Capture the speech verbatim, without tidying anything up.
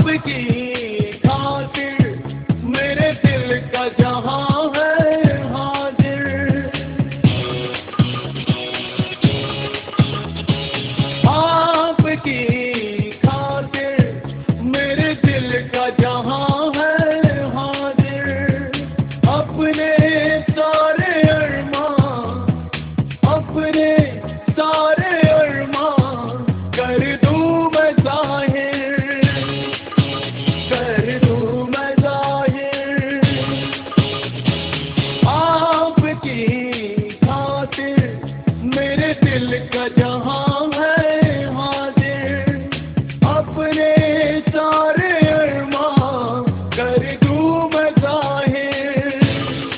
आपकी खातिर मेरे दिल का जहां है हाजिर। आपकी खातिर मेरे दिल का जहां है हाजिर। अपने सारे अरमान अपने सारे